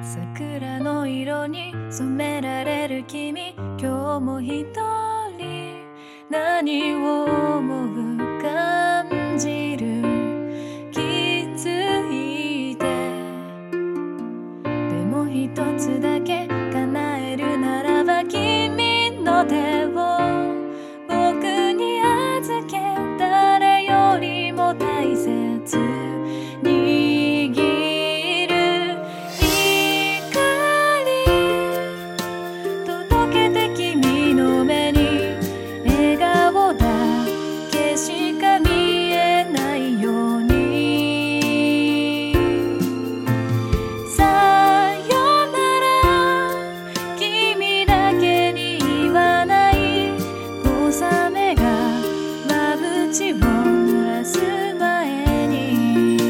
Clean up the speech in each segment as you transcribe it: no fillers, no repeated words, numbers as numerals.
桜の色に染められる君、今日も一人何を思う感じる、気づいて。でも一つだけ叶えるならば、君の手を僕に預け、誰よりも大切に握る光、届けて君の目に笑顔だけしか見えないように。さよなら君だけに言わない、小雨がまぶちを濡らす前に。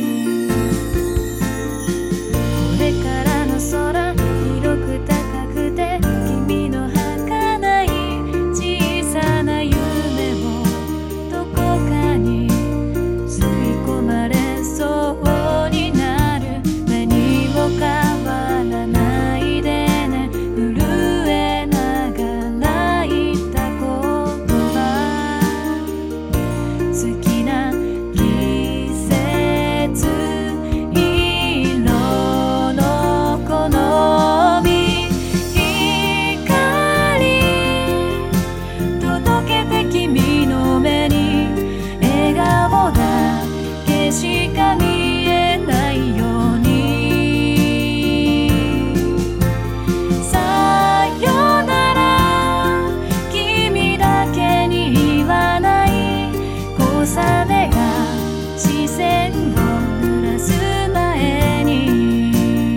これからの空広く高くて、君の儚い小さな夢をどこかに吸い込まれそうになる。何も変わらないでね、震えながら言った言葉。好きな季節、色の好み、光届けて君の目に笑顔だけしか見えないように。さよなら君だけに言わない、小雨が視線を濡らす前に。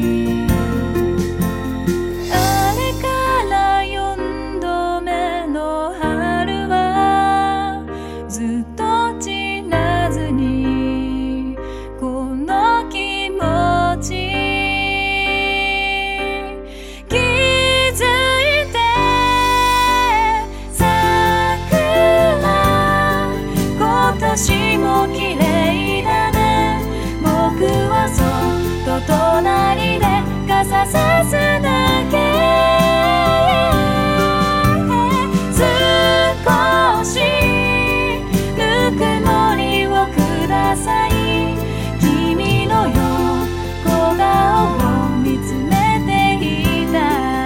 あれから4度目の春はずっと散らずに、この気持ち気づいて。桜今年も綺麗だね、僕はそっと隣で傘さすだけ。少しぬくもりをください、君の横顔を見つめていた。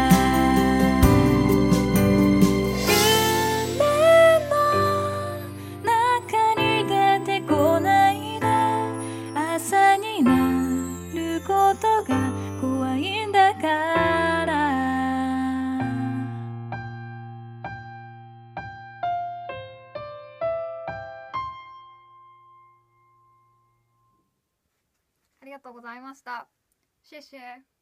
夢の中に出てこないで、朝になることが怖いんだから。 ありがとうございました。谢谢。